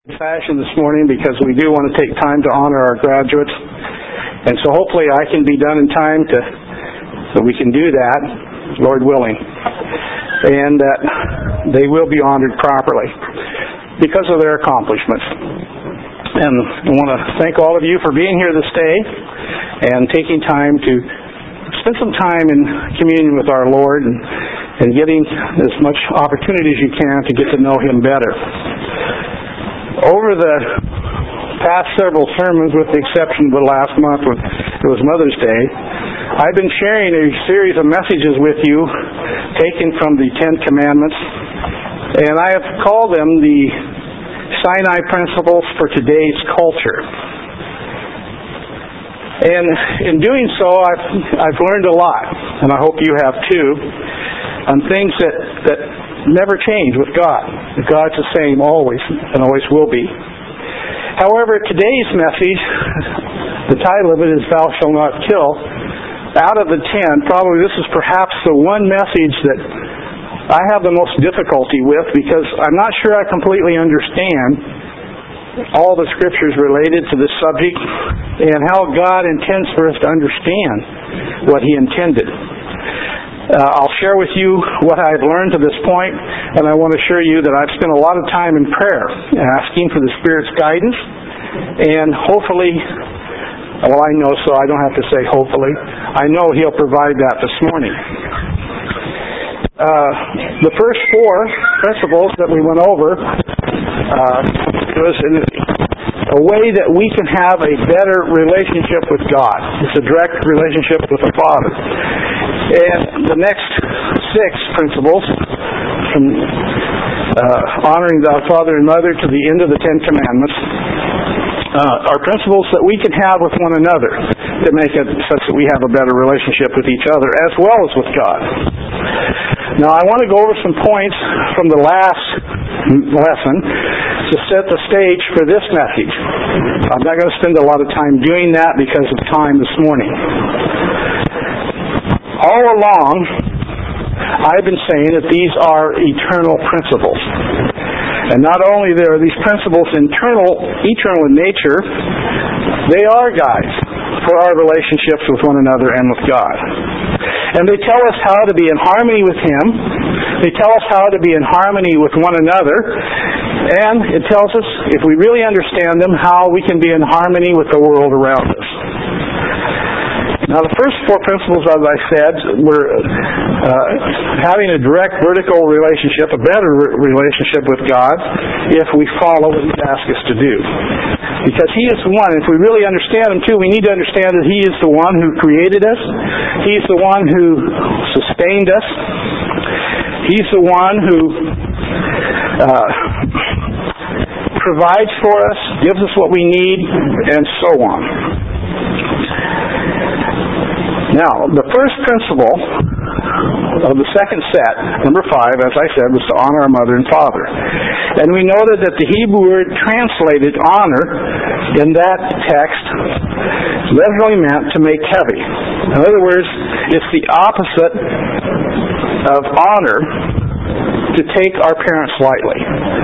fashion this morning because we do want to take time to honor our graduates, and so hopefully I can be done in time so we can do that, Lord willing, and that they will be honored properly because of their accomplishments. And I want to thank all of you for being here this day and taking time to spend some time in communion with our Lord and getting as much opportunity as you can to get to know Him better. Over the past several sermons, with the exception of the last month when it was Mother's Day, I've been sharing a series of messages with you taken from the Ten Commandments, and I have called them the Sinai Principles for Today's Culture. And in doing so, I've learned a lot, and I hope you have too, on things that never change with God. God's the same always and always will be. However, today's message, the title of it is Thou Shalt Not Kill. Out of the 10, probably this is perhaps the one message that I have the most difficulty with, because I'm not sure I completely understand all the scriptures related to this subject and how God intends for us to understand what He intended. I'll share with you what I've learned to this point, and I want to assure you that I've spent a lot of time in prayer asking for the Spirit's guidance, and hopefully, well, I know, so I don't have to say hopefully, I know He'll provide that this morning. The first 4 principles that we went over was a way that we can have a better relationship with God. It's a direct relationship with the Father. And the next 6 principles, from honoring thy father and mother to the end of the Ten Commandments, are principles that we can have with one another that make it such that we have a better relationship with each other as well as with God. Now, I want to go over some points from the last lesson to set the stage for this message. I'm not going to spend a lot of time doing that because of time this morning. All along, I've been saying that these are eternal principles. And not only are these principles eternal in nature, they are guides for our relationships with one another and with God. And they tell us how to be in harmony with Him. They tell us how to be in harmony with one another. And it tells us, if we really understand them, how we can be in harmony with the world around us. Now, the first 4 principles, as I said, were having a direct vertical relationship, a better relationship with God, if we follow what He's asked us to do. Because He is the one. If we really understand Him, too, we need to understand that He is the one who created us. He's the one who sustained us. He's the one who provides for us, gives us what we need, and so on. Now, the first principle of the second set, number 5, as I said, was to honor our mother and father. And we noted that the Hebrew word translated honor in that text literally meant to make heavy. In other words, it's the opposite of honor to take our parents lightly,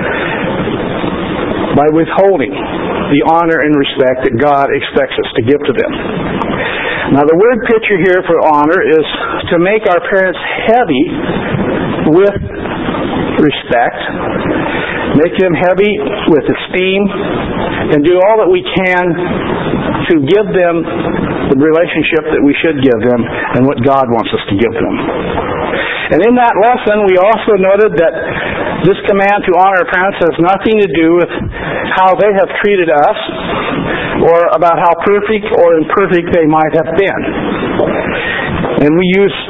by withholding the honor and respect that God expects us to give to them. Now, the word picture here for honor is to make our parents heavy with respect, make them heavy with esteem, and do all that we can to give them the relationship that we should give them and what God wants us to give them. And in that lesson, we also noted that this command to honor our parents has nothing to do with how they have treated us or about how perfect or imperfect they might have been. And we used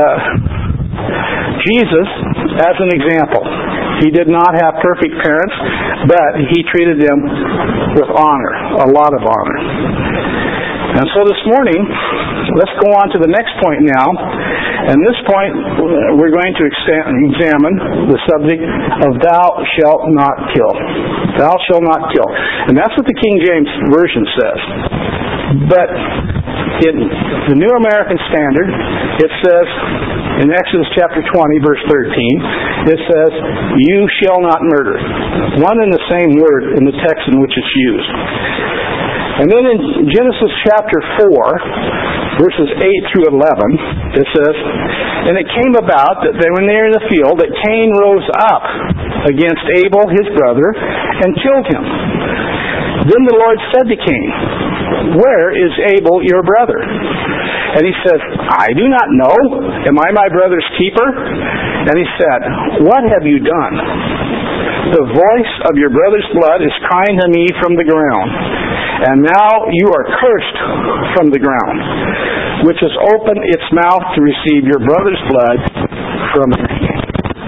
Jesus as an example. He did not have perfect parents, but He treated them with honor, a lot of honor. And so this morning, let's go on to the next point now. And this point, we're going to examine the subject of Thou shalt not kill. Thou shalt not kill. And that's what the King James Version says. But in the New American Standard, it says, In Exodus chapter 20, verse 13, it says, "You shall not murder." One and the same word in the text in which it's used. And then in Genesis chapter 4, verses 8 through 11, it says, "And it came about that when they were in the field, that Cain rose up against Abel his brother, and killed him. Then the Lord said to Cain, 'Where is Abel your brother?' And he said, 'I do not know. Am I my brother's keeper?' And he said, 'What have you done? The voice of your brother's blood is crying to me from the ground. And now you are cursed from the ground, which has opened its mouth to receive your brother's blood from your hand.'"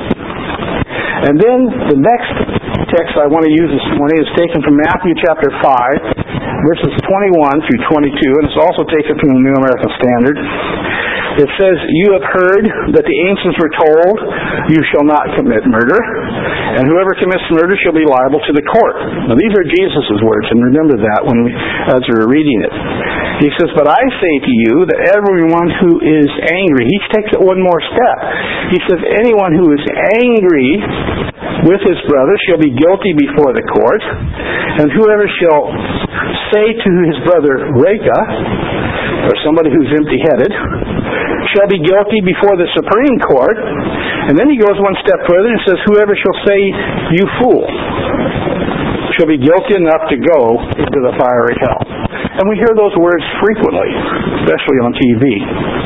And then the next text I want to use this morning is taken from Matthew chapter 5, verses 21 through 22, and it's also taken from the New American Standard. It says, "You have heard that the ancients were told, 'You shall not commit murder, and whoever commits murder shall be liable to the court.'" Now these are Jesus' words, and remember that as we're reading it. He says, "But I say to you that everyone who is angry," he takes it one more step. He says, "Anyone who is angry with his brother shall be guilty before the court, and whoever shall say to his brother, 'Reka,' or somebody who's empty-headed, shall be guilty before the Supreme Court." And then he goes one step further and says, "Whoever shall say, 'You fool,' shall be guilty enough to go into the fiery hell." And we hear those words frequently, especially on TV.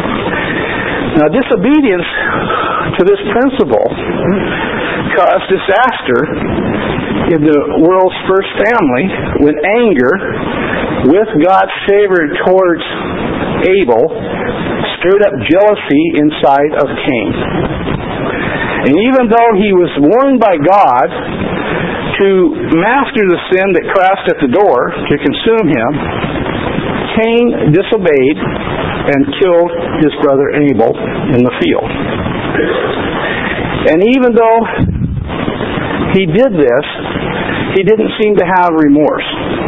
Now, disobedience to this principle caused disaster in the world's first family when anger with God's favor towards Abel stirred up jealousy inside of Cain. And even though he was warned by God to master the sin that crouched at the door to consume him, Cain disobeyed and killed his brother Abel in the field. And even though he did this, he didn't seem to have remorse.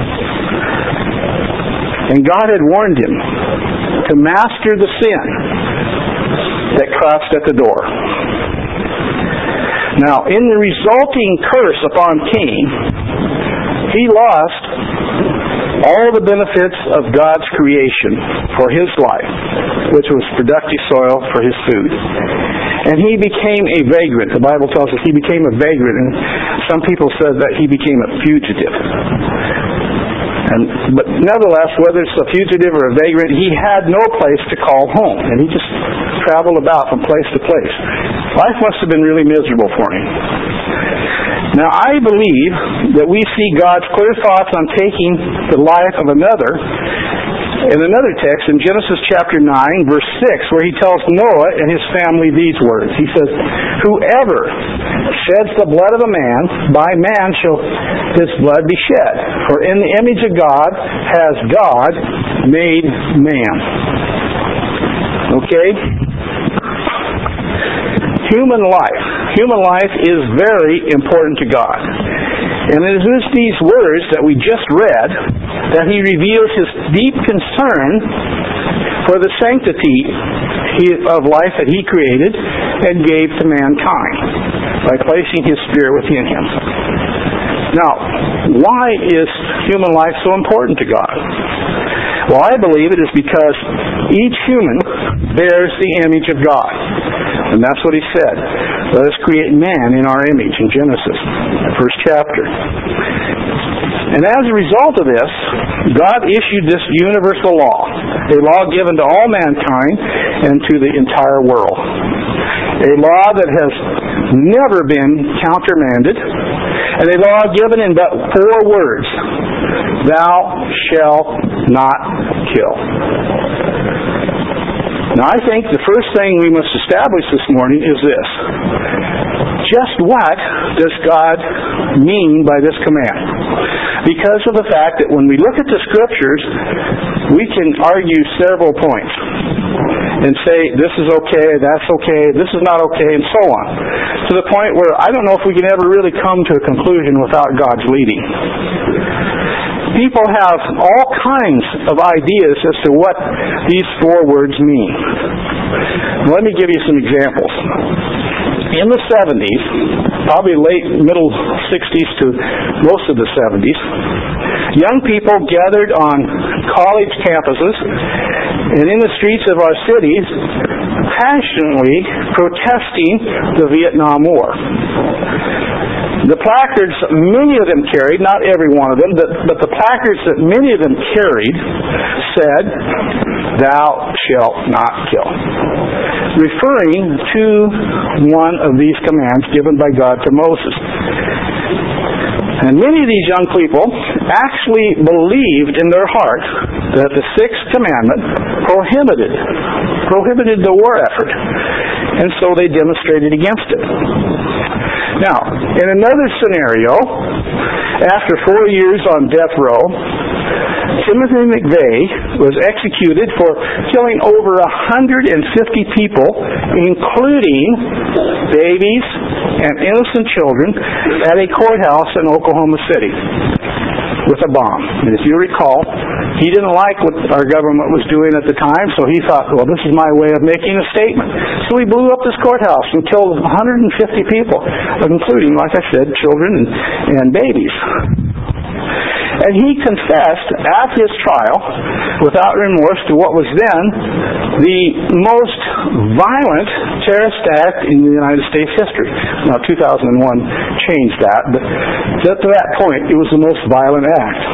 And God had warned him to master the sin that crouched at the door. Now, in the resulting curse upon Cain, he lost all the benefits of God's creation for his life, which was productive soil for his food. And he became a vagrant. The Bible tells us he became a vagrant, and some people said that he became a fugitive. But nevertheless, whether it's a fugitive or a vagrant, he had no place to call home, and he just traveled about from place to place. Life must have been really miserable for him. Now, I believe that we see God's clear thoughts on taking the life of another in another text in Genesis chapter 9, verse 6, where he tells Noah and his family these words. He says, "Whoever sheds the blood of a man, by man shall his blood be shed. For in the image of God has God made man." Okay? Human life is very important to God. And it is these words that we just read that he reveals his deep concern for the sanctity of life that he created and gave to mankind by placing his Spirit within him. Now, why is human life so important to God? Well, I believe it is because each human bears the image of God. And that's what he said. Let us create man in our image in Genesis, the first chapter. And as a result of this, God issued this universal law, a law given to all mankind and to the entire world. A law that has never been countermanded, and a law given in but 4 words: "Thou shalt not kill." Now, I think the first thing we must establish this morning is this. Just what does God mean by this command? Because of the fact that when we look at the Scriptures, we can argue several points and say, this is okay, that's okay, this is not okay, and so on. To the point where I don't know if we can ever really come to a conclusion without God's leading. People have all kinds of ideas as to what these 4 words mean. Let me give you some examples. In the 70s, probably late, middle 60s to most of the 70s, young people gathered on college campuses and in the streets of our cities passionately protesting the Vietnam War. The placards many of them carried, not every one of them, but the placards that many of them carried said, "Thou shalt not kill," referring to one of these commands given by God to Moses. And many of these young people actually believed in their heart that the sixth commandment prohibited the war effort. And so they demonstrated against it. Now, in another scenario, after 4 years on death row, Timothy McVeigh was executed for killing over 150 people, including babies and innocent children, at a courthouse in Oklahoma City with a bomb. And if you recall, he didn't like what our government was doing at the time, so he thought, well, this is my way of making a statement. So he blew up this courthouse and killed 150 people, including, like I said, children and babies. And he confessed at his trial, without remorse, to what was then the most violent terrorist act in the United States history. Now, 2001 changed that, but to that point, it was the most violent act.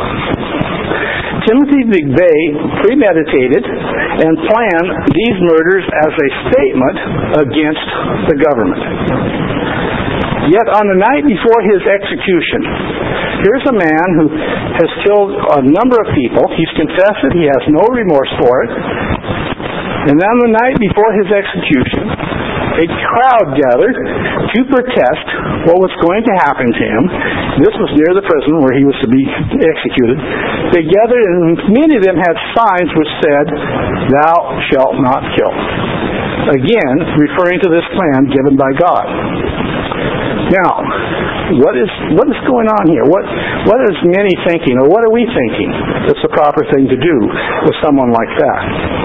Timothy McVeigh premeditated and planned these murders as a statement against the government. Yet on the night before his execution, here's a man who has killed a number of people. He's confessed it. He has no remorse for it. And then the night before his execution, a crowd gathered to protest what was going to happen to him. This was near the prison where he was to be executed. They gathered, and many of them had signs which said, "Thou shalt not kill." Again, referring to this plan given by God. Now, what is going on here? What is many thinking, or what are we thinking that's the proper thing to do with someone like that?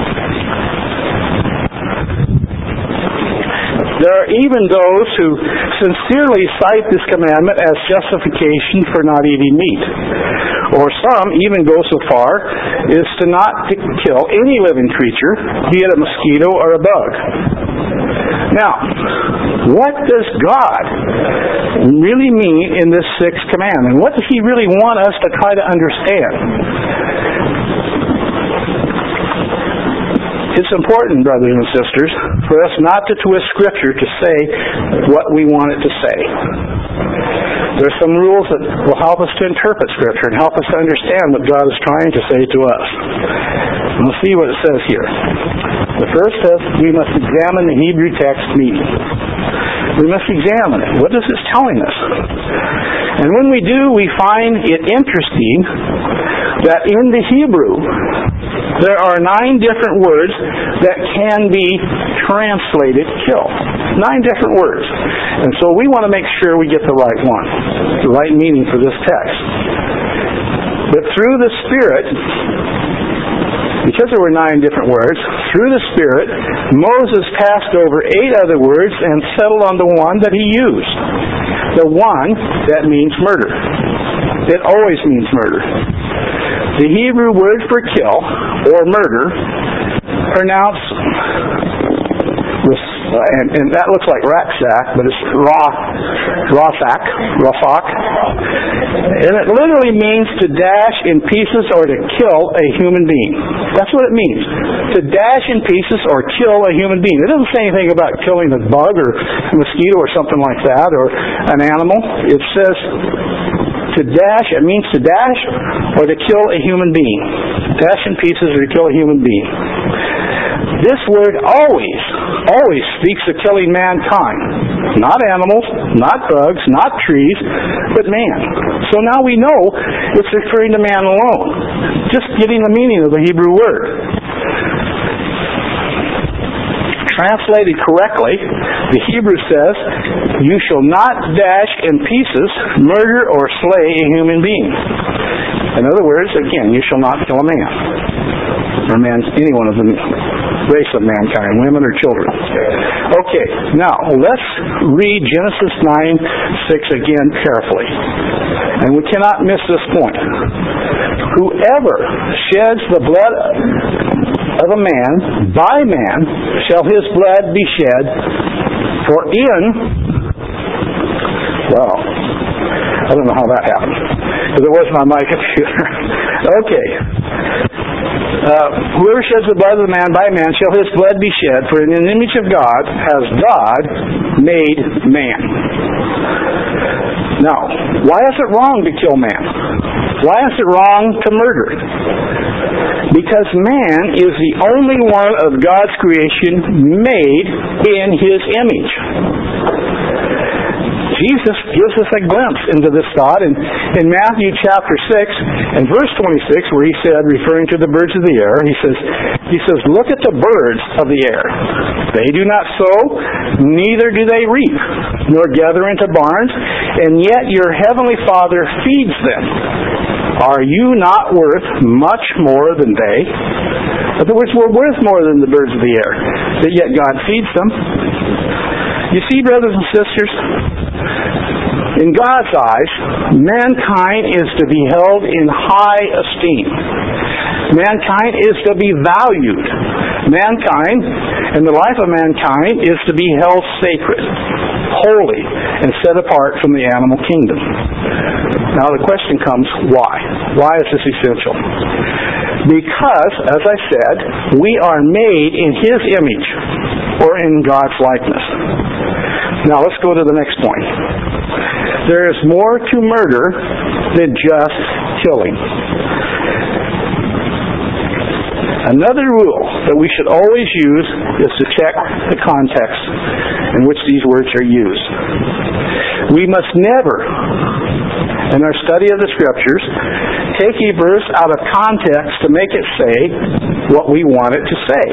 There are even those who sincerely cite this commandment as justification for not eating meat. Or some even go so far as to not to kill any living creature, be it a mosquito or a bug. Now, what does God really mean in this sixth command? And what does He really want us to try to understand? It's important, brothers and sisters, for us not to twist Scripture to say what we want it to say. There are some rules that will help us to interpret Scripture and help us to understand what God is trying to say to us. We'll see what it says here. The first says we must examine the Hebrew text meaning. We must examine it. What is it telling us? And when we do, we find it interesting that in the Hebrew, there are 9 different words that can be translated kill. 9 different words. And so we want to make sure we get the right one, the right meaning for this text. But through the Spirit, because there were 9 different words, through the Spirit, Moses passed over 8 other words and settled on the one that he used. The one that means murder. It always means murder. The Hebrew word for kill, or murder, pronounced, and that looks like raksak, but it's rafak, and it literally means to dash in pieces or to kill a human being. That's what it means. To dash in pieces or kill a human being. It doesn't say anything about killing a bug or a mosquito or something like that, or an animal. It says to dash, it means to dash or to kill a human being. Dash in pieces or to kill a human being. This word always speaks of killing mankind. Not animals, not bugs, not trees, but man. So now we know it's referring to man alone. Just getting the meaning of the Hebrew word. Translated correctly, the Hebrew says, "You shall not dash in pieces, murder, or slay a human being." In other words, again, you shall not kill a man. Or any one of them. race of mankind, women or children. Okay, now let's read Genesis 9:6 again carefully. And we cannot miss this point. Whoever sheds the blood of a man, by man, shall his blood be shed, for I don't know how that happened, because it wasn't on my computer. Okay. Whoever sheds the blood of the man, by man, shall his blood be shed, for in the image of God has God made man. Now, why is it wrong to kill man? Why is it wrong to murder? Because man is the only one of God's creation made in His image. Jesus gives us a glimpse into this thought in Matthew chapter 6 and verse 26, where He said, referring to the birds of the air, He says, look at the birds of the air. They do not sow, neither do they reap, nor gather into barns, and yet your heavenly Father feeds them. Are you not worth much more than they? In other words, we're worth more than the birds of the air, but yet God feeds them. You see, brothers and sisters, in God's eyes, mankind is to be held in high esteem. Mankind is to be valued. Mankind, and the life of mankind, is to be held sacred, holy, and set apart from the animal kingdom. Now the question comes, why? Why is this essential? Because, as I said, we are made in His image, or in God's likeness. Now let's go to the next point. There is more to murder than just killing. Another rule that we should always use is to check the context in which these words are used. We must never, in our study of the Scriptures, take a verse out of context to make it say what we want it to say.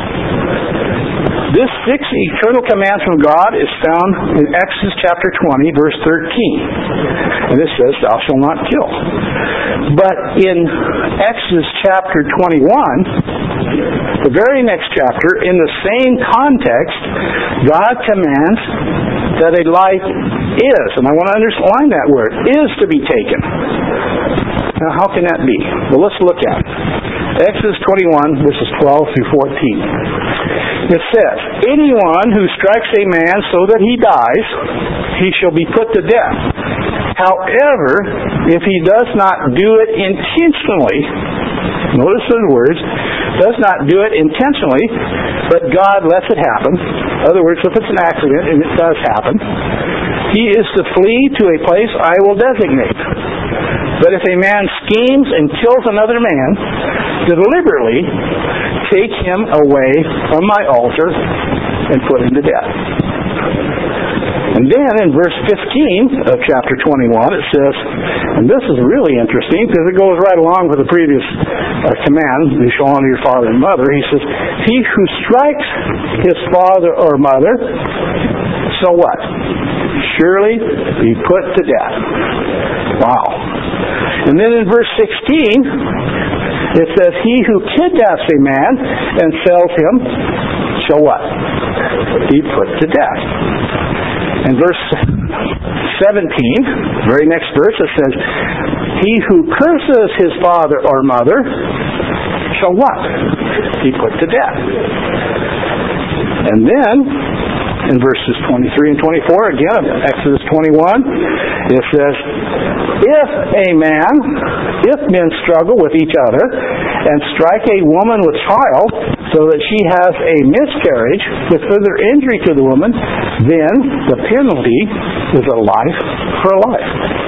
This sixth eternal command from God is found in Exodus chapter 20, verse 13. And it says, thou shalt not kill. But in Exodus chapter 21, the very next chapter, in the same context, God commands that a life is, and I want to underline that word, is to be taken. Now, how can that be? Well, let's look at it. Exodus 21, verses 12 through 14. It says, anyone who strikes a man so that he dies, he shall be put to death. However, if he does not do it intentionally, notice the words, does not do it intentionally, but God lets it happen. In other words, if it's an accident, and it does happen, he is to flee to a place I will designate. But if a man schemes and kills another man, deliberately take him away from my altar and put him to death. And then in verse 15 of chapter 21 it says, and this is really interesting because it goes right along with the previous command, you shall honor your father and mother. He says, he who strikes his father or mother, so what? Surely be put to death. Wow. And then in verse 16 it says, he who kidnaps a man and sells him shall what? Be put to death. In verse 17, very next verse, it says, he who curses his father or mother shall what? Be put to death. And then, in verses 23 and 24, again, Exodus 21, it says, if men struggle with each other and strike a woman with child so that she has a miscarriage with further injury to the woman, then the penalty is a life for a life.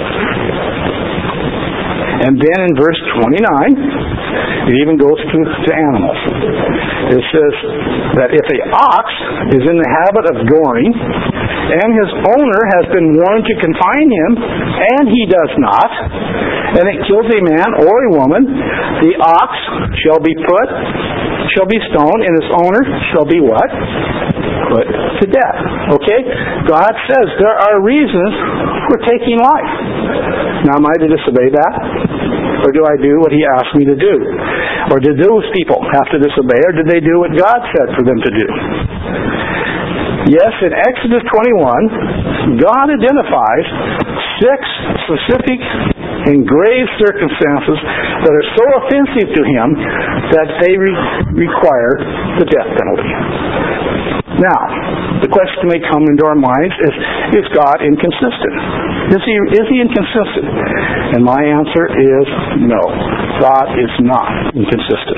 And then in verse 29, it even goes to animals. It says that if an ox is in the habit of goring, and his owner has been warned to confine him, and he does not, and it kills a man or a woman, the ox shall be stoned, and his owner shall be what? Put to death. Okay? God says there are reasons for taking life. Now, am I to disobey that? Or do I do what He asked me to do? Or did those people have to disobey, or did they do what God said for them to do? Yes, in Exodus 21, God identifies 6 specific and grave circumstances that are so offensive to Him that they require the death penalty. Now, the question may come into our minds is God inconsistent? Is He inconsistent? And my answer is no. God is not inconsistent.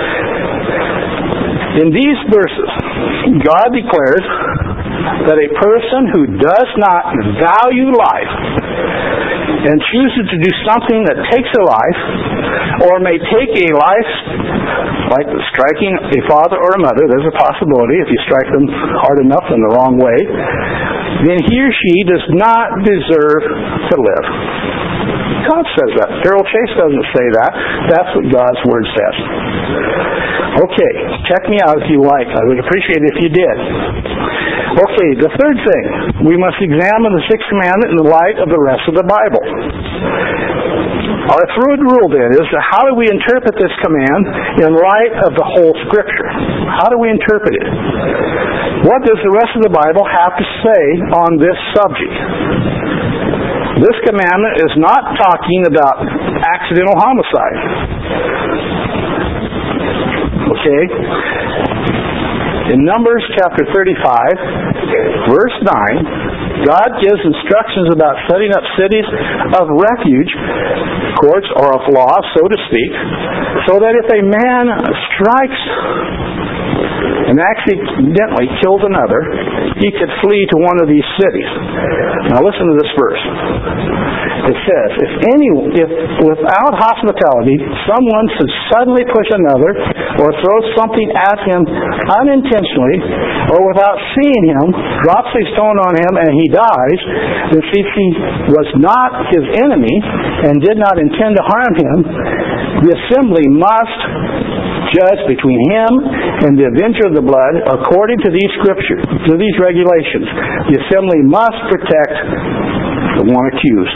In these verses, God declares that a person who does not value life and chooses to do something that takes a life, or may take a life, like striking a father or a mother, there's a possibility if you strike them hard enough in the wrong way, then he or she does not deserve to live. God says that. Harold Chase doesn't say that. That's what God's Word says. Okay, check me out if you like. I would appreciate it if you did. Okay, the third thing, we must examine the 6th commandment in the light of the rest of the Bible. Our third rule then is how do we interpret this command in light of the whole Scripture? How do we interpret it? What does the rest of the Bible have to say on this subject? This commandment is not talking about accidental homicide. Okay? In Numbers chapter 35, verse 9, God gives instructions about setting up cities of refuge, courts or of law, so to speak, so that if a man strikes and accidentally kills another, he could flee to one of these cities. Now listen to this verse. It says, if without hospitality someone should suddenly push another or throw something at him unintentionally, or without seeing him, drops a stone on him and he dies, then since he was not his enemy and did not intend to harm him, the assembly must judge between him and the avenger of the blood according to these scriptures, to these regulations. The assembly must protect the one accused.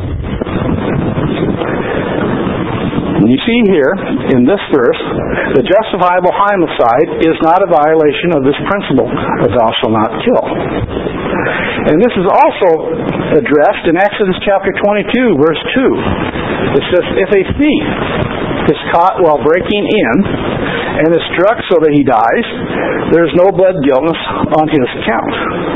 You see here, in this verse, the justifiable homicide is not a violation of this principle of thou shalt not kill. And this is also addressed in Exodus chapter 22, verse 2. It says, if a thief is caught while breaking in and is struck so that he dies, there is no blood guiltness on his account.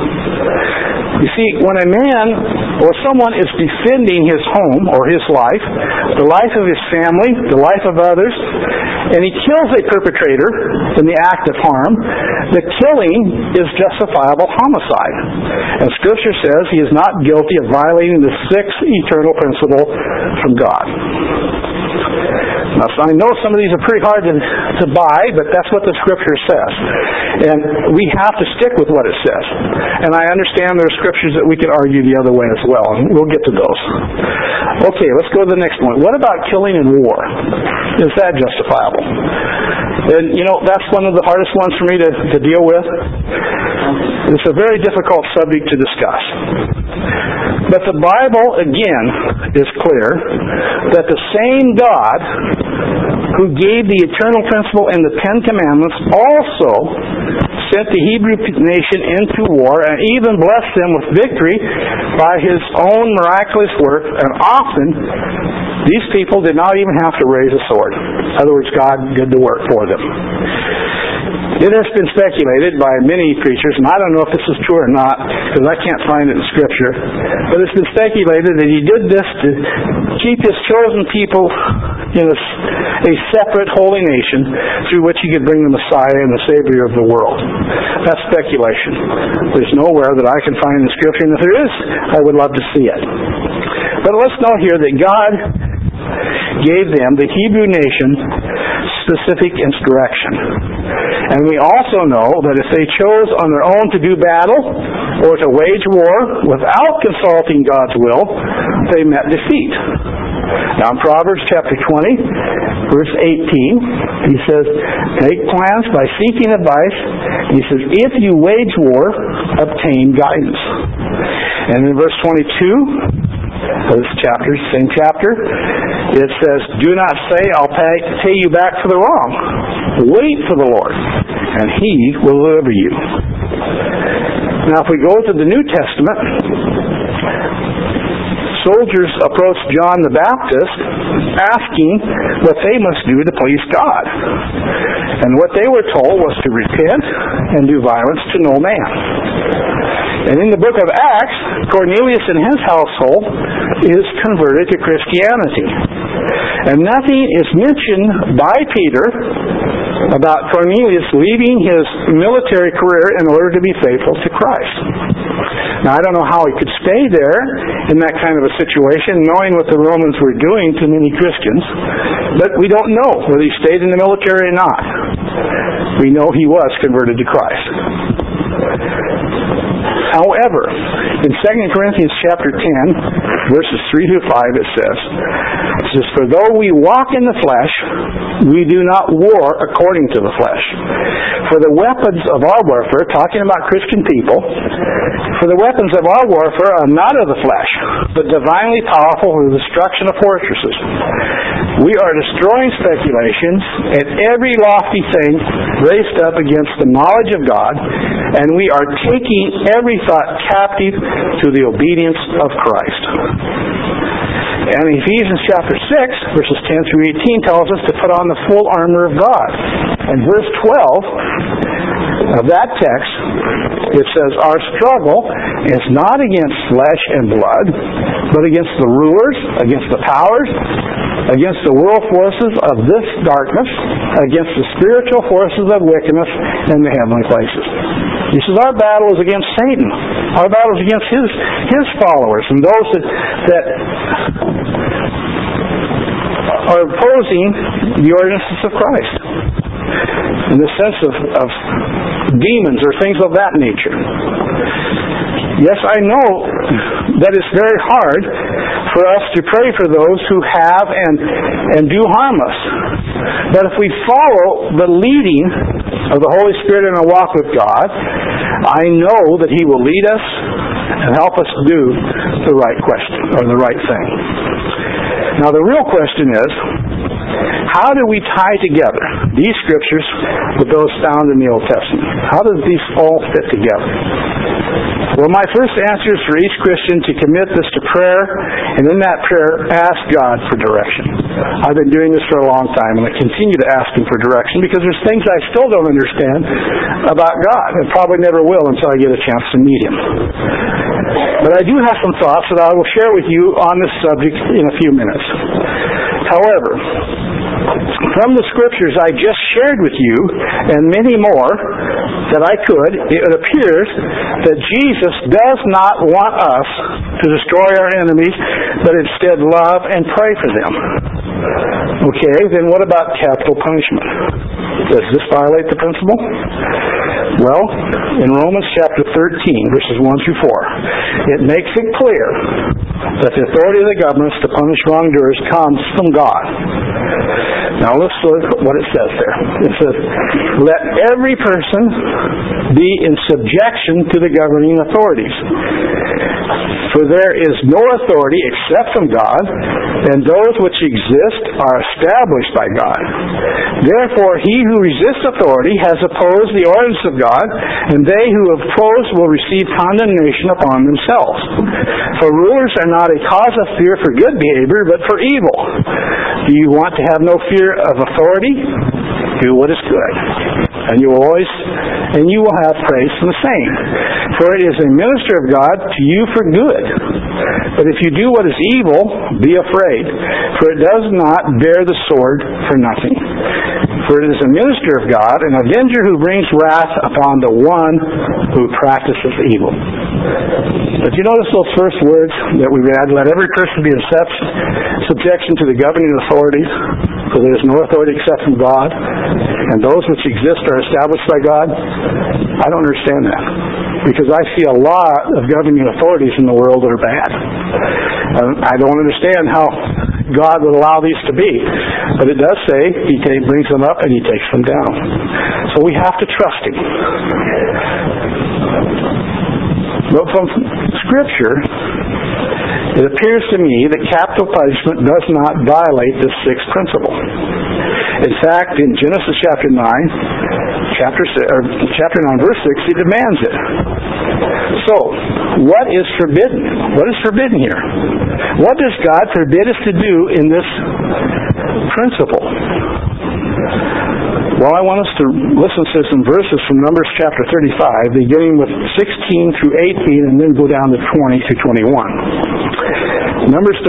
You see, when a man or someone is defending his home or his life, the life of his family, the life of others, and he kills a perpetrator in the act of harm, the killing is justifiable homicide. And Scripture says he is not guilty of violating the 6th eternal principle from God. Now, I know some of these are pretty hard to buy, but that's what the Scripture says. And we have to stick with what it says. And I understand there are Scriptures that we could argue the other way as well, and we'll get to those. Okay, let's go to the next one. What about killing in war? Is that justifiable? And, that's one of the hardest ones for me to deal with. It's a very difficult subject to discuss. But the Bible, again, is clear that the same God who gave the eternal principle in the 10 Commandments also sent the Hebrew nation into war and even blessed them with victory by His own miraculous work. And often, these people did not even have to raise a sword. In other words, God did the work for them. It has been speculated by many preachers, and I don't know if this is true or not, because I can't find it in Scripture, but it's been speculated that He did this to keep His chosen people in a separate holy nation through which He could bring the Messiah and the Savior of the world. That's speculation. There's nowhere that I can find in the Scripture, and if there is, I would love to see it. But let's know here that God gave them, the Hebrew nation, specific instruction. And we also know that if they chose on their own to do battle or to wage war without consulting God's will, they met defeat. Now in Proverbs chapter 20, verse 18, he says, make plans by seeking advice. He says, if you wage war, obtain guidance. And in verse 22, this chapter, same chapter, it says, do not say, I'll pay you back for the wrong. Wait for the Lord, and He will deliver you. Now, if we go to the New Testament, soldiers approached John the Baptist asking what they must do to please God. And what they were told was to repent and do violence to no man. And in the book of Acts, Cornelius and his household is converted to Christianity. And nothing is mentioned by Peter about Cornelius leaving his military career in order to be faithful to Christ. Now, I don't know how he could stay there in that kind of a situation, knowing what the Romans were doing to many Christians. But we don't know whether he stayed in the military or not. We know he was converted to Christ. However, in 2 Corinthians chapter 10, verses 3 to 5, it says, for though we walk in the flesh, we do not war according to the flesh. For the weapons of our warfare, talking about Christian people, for the weapons of our warfare are not of the flesh, but divinely powerful for the destruction of fortresses. We are destroying speculations and every lofty thing raised up against the knowledge of God, and we are taking every thought captive to the obedience of Christ. And Ephesians chapter 6, verses 10 through 18 tells us to put on the full armor of God. And verse 12 of that text, it says, our struggle is not against flesh and blood, but against the rulers, against the powers, against the world forces of this darkness, against the spiritual forces of wickedness in the heavenly places. He says our battle is against Satan. Our battle is against his followers and those that are opposing the ordinances of Christ, in the sense of demons or things of that nature. Yes, I know that it's very hard for us to pray for those who have and do harm us. But if we follow the leading of the Holy Spirit in our walk with God, I know that He will lead us and help us do the right question or the right thing. Now the real question is, how do we tie together these scriptures with those found in the Old Testament? How does these all fit together? Well, my first answer is for each Christian to commit this to prayer, and in that prayer, ask God for direction. I've been doing this for a long time, and I continue to ask Him for direction because there's things I still don't understand about God, and probably never will until I get a chance to meet Him. But I do have some thoughts that I will share with you on this subject in a few minutes. However, from the scriptures I just shared with you, and many more that I could, it appears that Jesus does not want us to destroy our enemies, but instead love and pray for them. Okay, then what about capital punishment? Does this violate the principle? Well, in Romans chapter 13, verses 1 through 4, it makes it clear that the authority of the governments to punish wrongdoers comes from God. Now let's look at what it says there. It says, let every person be in subjection to the governing authorities. For there is no authority except from God, and those which exist are established by God. Therefore, he who resists authority has opposed the ordinance of God, and they who oppose will receive condemnation upon themselves. For rulers are not a cause of fear for good behavior, but for evil. Do you want to have no fear of authority? Do what is good, and you will have praise from the same. For it is a minister of God to you for good. But if you do what is evil, be afraid, for it does not bear the sword for nothing. For it is a minister of God, an avenger who brings wrath upon the one who practices evil. But you notice those first words that we read? Let every person be in subjection to the governing authorities, for there is no authority except from God, and those which exist are established by God. I don't understand that, because I see a lot of governing authorities in the world that are bad. I don't understand how God would allow these to be. But it does say He brings them up and He takes them down. So we have to trust Him. But from Scripture, It appears to me that capital punishment does not violate this sixth principle. In fact, in Genesis chapter 9, chapter 9, verse 6, it demands it. So, what is forbidden? What is forbidden here? What does God forbid us to do in this principle? Well, I want us to listen to some verses from Numbers chapter 35, beginning with 16 through 18, and then go down to 20 through 21. Numbers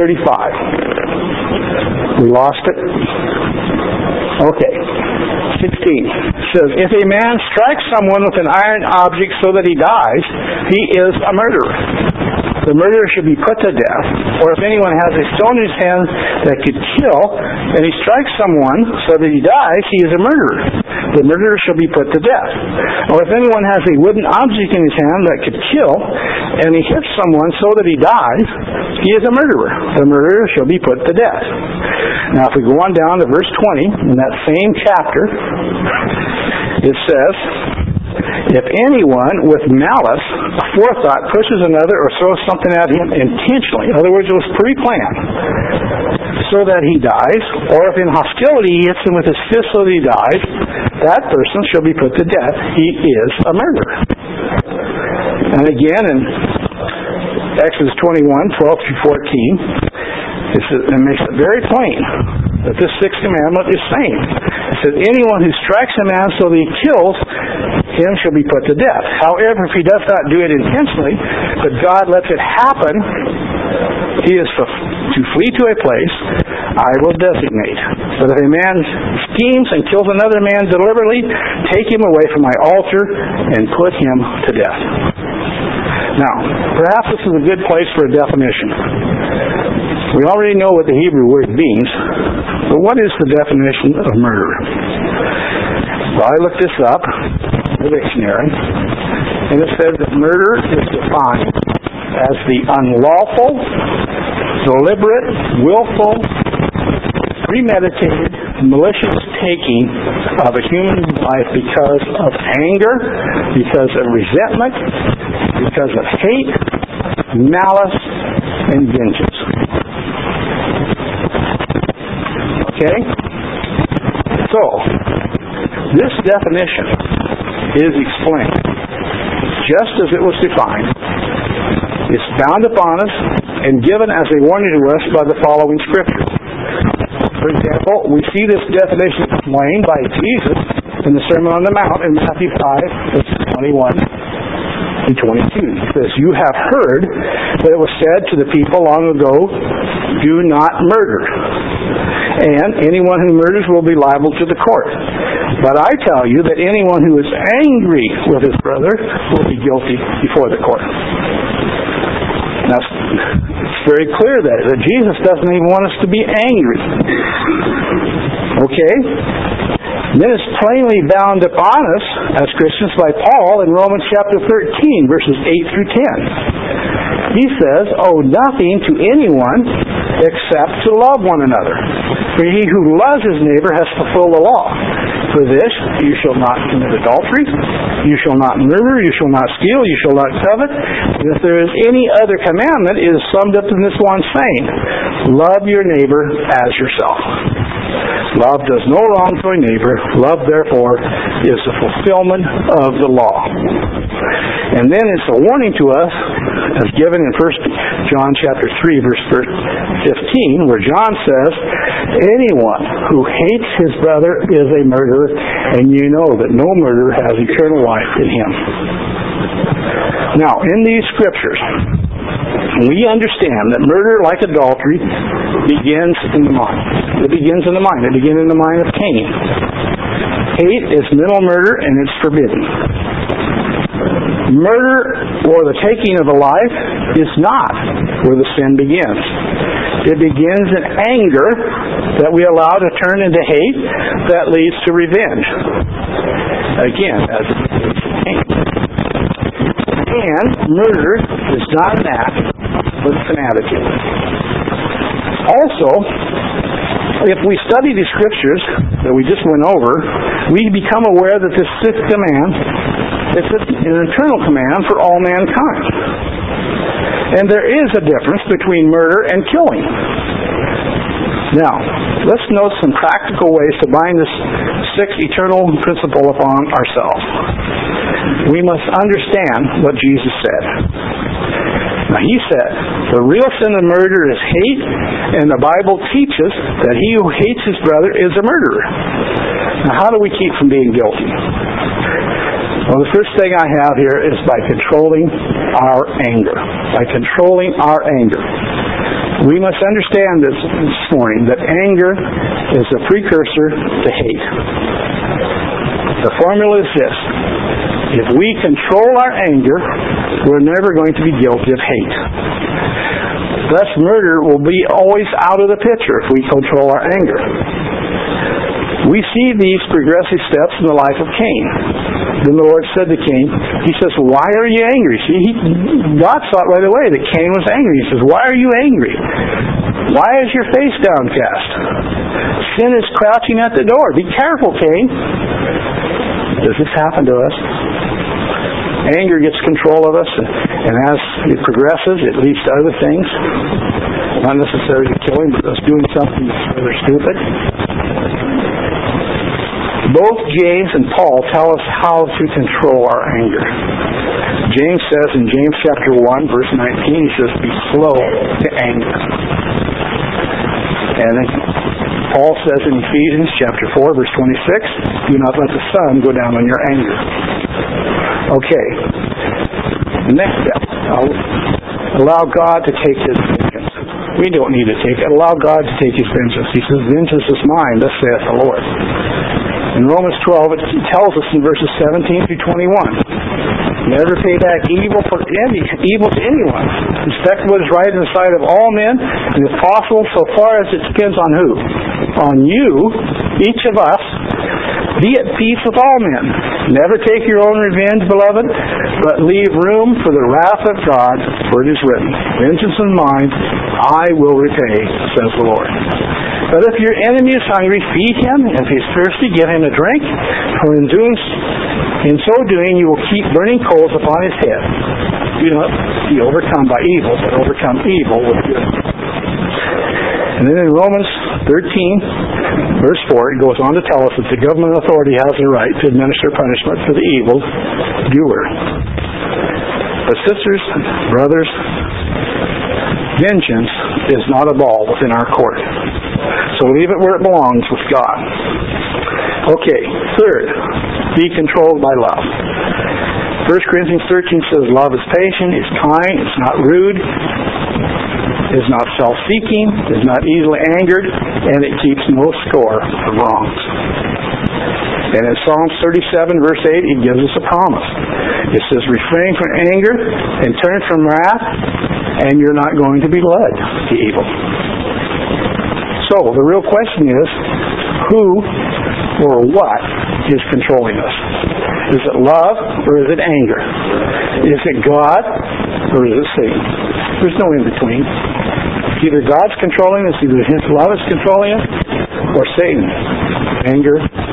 35. We lost it? Okay. 16 says, if a man strikes someone with an iron object so that he dies, he is a murderer. The murderer should be put to death. Or if anyone has a stone in his hand that could kill, and he strikes someone so that he dies, he is a murderer. The murderer shall be put to death. Or if anyone has a wooden object in his hand that could kill, and he hits someone so that he dies, he is a murderer. The murderer shall be put to death. Now if we go on down to verse 20, in that same chapter, it says, if anyone with malice, forethought, pushes another or throws something at him intentionally, in other words, it was pre-planned, so that he dies, or if in hostility he hits him with his fist so that he dies, that person shall be put to death. He is a murderer. And again in Exodus 21, 12 through 14, it makes it very plain that this sixth commandment is saying. It says, anyone who strikes a man so that he kills, him shall be put to death. However, if he does not do it intentionally, but God lets it happen, he is to flee to a place I will designate. But if a man schemes and kills another man deliberately, take him away from my altar and put him to death. Now, perhaps this is a good place for a definition. We already know what the Hebrew word means, but what is the definition of murder? Well, I looked this up in the dictionary, and it says that murder is defined as the unlawful, deliberate, willful, premeditated, malicious taking of a human life because of anger, because of resentment, because of hate, malice, and vengeance. Okay? So, this definition is explained just as it was defined. It's bound upon us and given as a warning to us by the following scriptures. For example, we see this definition explained by Jesus in the Sermon on the Mount in Matthew 5, verses 21 to 22. It says, you have heard that it was said to the people long ago, do not murder. And anyone who murders will be liable to the court. But I tell you that anyone who is angry with his brother will be guilty before the court. Now, it's very clear that Jesus doesn't even want us to be angry. Okay? Then it's plainly bound upon us as Christians by Paul in Romans chapter 13, verses 8 through 10. He says, owe nothing to anyone except to love one another. For he who loves his neighbor has fulfilled the law. For this, you shall not commit adultery, you shall not murder, you shall not steal, you shall not covet. And if there is any other commandment, it is summed up in this one saying, love your neighbor as yourself. Love does no wrong to a neighbor. Love, therefore, is the fulfillment of the law. And then it's a warning to us, as given in 1 John chapter 3, verse 15, where John says, anyone who hates his brother is a murderer, and you know that no murderer has eternal life in him. Now, in these scriptures, we understand that murder, like adultery, begins in the mind. It begins in the mind. It began in the mind of Cain. Hate is mental murder, and it's forbidden. Murder, or the taking of a life, is not where the sin begins. It begins in anger that we allow to turn into hate that leads to revenge. Again, as it is Cain. And murder is not an act, but it's an attitude. Also, if we study the scriptures that we just went over, we become aware that this sixth command is an eternal command for all mankind. And there is a difference between murder and killing. Now, let's note some practical ways to bind this sixth eternal principle upon ourselves. We must understand what Jesus said. Now, He said, the real sin of murder is hate, and the Bible teaches that he who hates his brother is a murderer. Now, how do we keep from being guilty? Well, the first thing I have here is by controlling our anger. By controlling our anger. We must understand this morning that anger is a precursor to hate. The formula is this. If we control our anger, we're never going to be guilty of hate. Thus, murder will be always out of the picture if we control our anger. We see these progressive steps in the life of Cain. Then the Lord said to Cain, He says, why are you angry? See, God saw it right away that Cain was angry. He says, why are you angry? Why is your face downcast? Sin is crouching at the door. Be careful, Cain. Does this happen to us? Anger gets control of us, and as it progresses, it leads to other things. Not necessarily killing, but us doing something that's rather stupid. Both James and Paul tell us how to control our anger. James says in James chapter 1, verse 19, he says, be slow to anger. And then Paul says in Ephesians chapter 4, verse 26, do not let the sun go down on your anger. Okay. The next step, allow God to take His vengeance. We don't need to take it. Allow God to take His vengeance. He says, vengeance is mine, thus saith the Lord. In Romans 12, it tells us in verses 17 through 21, never pay back evil to anyone. Respect what is right in the sight of all men, and if possible, so far as it depends on who? On you, each of us, be at peace with all men. Never take your own revenge, beloved, but leave room for the wrath of God, for it is written, vengeance is mine, I will repay, says the Lord. But if your enemy is hungry, feed him. If he is thirsty, give him a drink. For in so doing, you will keep burning coals upon his head. Do not be overcome by evil, but overcome evil with good. And then in Romans 13, verse 4, it goes on to tell us that the government authority has the right to administer punishment for the evil doer. But sisters, brothers, vengeance is not a ball within our court. So leave it where it belongs, with God. Okay, third, be controlled by love. 1 Corinthians 13 says, love is patient, is kind, it's not rude, is not self-seeking, is not easily angered, and it keeps no score of wrongs. And in Psalms 37, verse 8, it gives us a promise. It says, refrain from anger and turn from wrath, and you're not going to be led to evil. So, the real question is, who or what is controlling us? Is it love or is it anger? Is it God or is it Satan? There's no in between. Either God's controlling us, either His love is controlling us, or Satan. Anger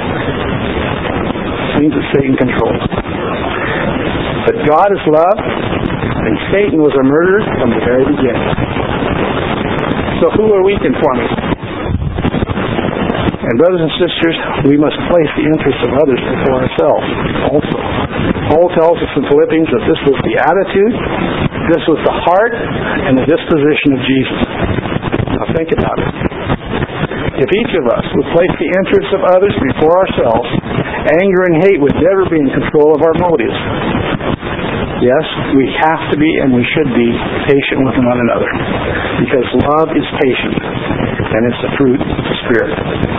means that Satan controls. But God is love, and Satan was a murderer from the very beginning. So who are we conforming to? And brothers and sisters, we must place the interests of others before ourselves also. Paul tells us in Philippians that this was the attitude, this was the heart, and the disposition of Jesus. Now think about it. If each of us would place the interests of others before ourselves, anger and hate would never be in control of our motives. Yes, we have to be and we should be patient with one another, because love is patient, and it's the fruit of the Spirit.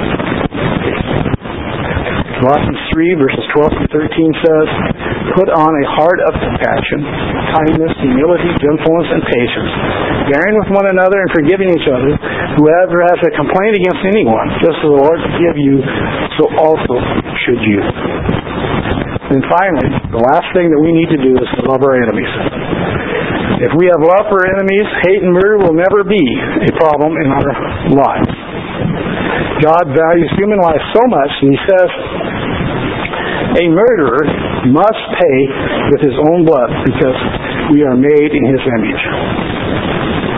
Colossians 3, verses 12 and 13 says, put on a heart of compassion, kindness, humility, gentleness, and patience, bearing with one another and forgiving each other. Whoever has a complaint against anyone, just as the Lord forgive you, so also should you. And finally, the last thing that we need to do is to love our enemies. If we have love for our enemies, hate and murder will never be a problem in our lives. God values human life so much, and He says, a murderer must pay with his own blood because we are made in His image.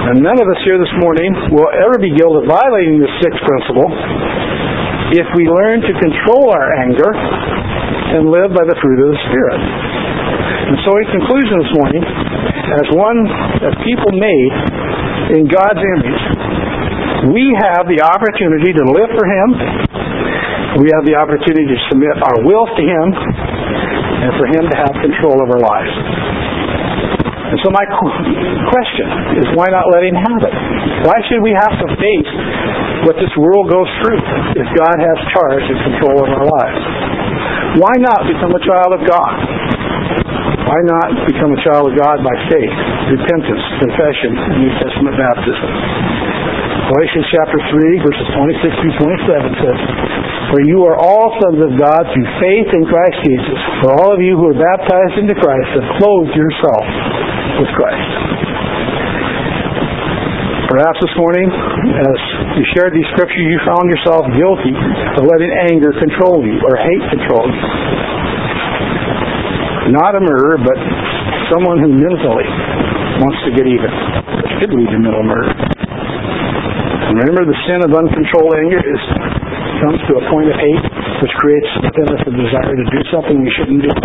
And none of us here this morning will ever be guilty of violating this sixth principle if we learn to control our anger and live by the fruit of the Spirit. And so in conclusion this morning, as people made in God's image, we have the opportunity to live for Him. We have the opportunity to submit our wills to Him and for Him to have control of our lives. And so my question is, why not let Him have it? Why should we have to face what this world goes through if God has charge and control of our lives? Why not become a child of God? Why not become a child of God by faith, repentance, confession, and New Testament baptism? Galatians chapter 3, verses 26 through 27 says, "For you are all sons of God through faith in Christ Jesus. For all of you who are baptized into Christ have clothed yourself with Christ." Perhaps this morning, as you shared these scriptures, you found yourself guilty of letting anger control you or hate control you. Not a murderer, but someone who mentally wants to get even, which could lead to mental murder. And remember, the sin of uncontrolled anger comes to a point of hate, which creates within us a desire to do something we shouldn't do.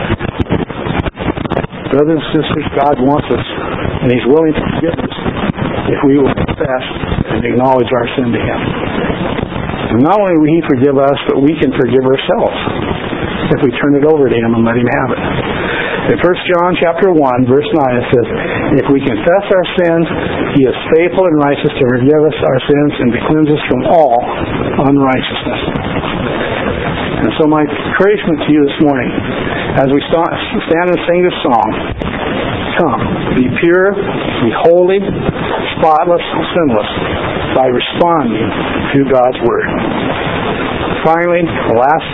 Brothers and sisters, God wants us, and He's willing to forgive us if we will confess and acknowledge our sin to Him. And not only will He forgive us, but we can forgive ourselves if we turn it over to Him and let Him have it. In 1 John chapter 1, verse 9, it says, "If we confess our sins, He is faithful and righteous to forgive us our sins and to cleanse us from all unrighteousness." And so my encouragement to you this morning, as we stand and sing this song, come, be pure, be holy, spotless, sinless, by responding to God's Word. Finally, the last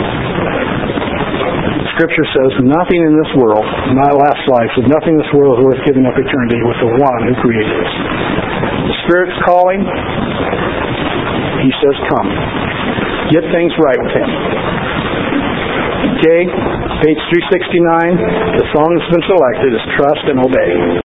Scripture says, nothing in this world, my last slide says, nothing in this world is worth giving up eternity with the one who created us. The Spirit's calling. He says, come. Get things right with Him. Okay, page 369, the song that's been selected is Trust and Obey.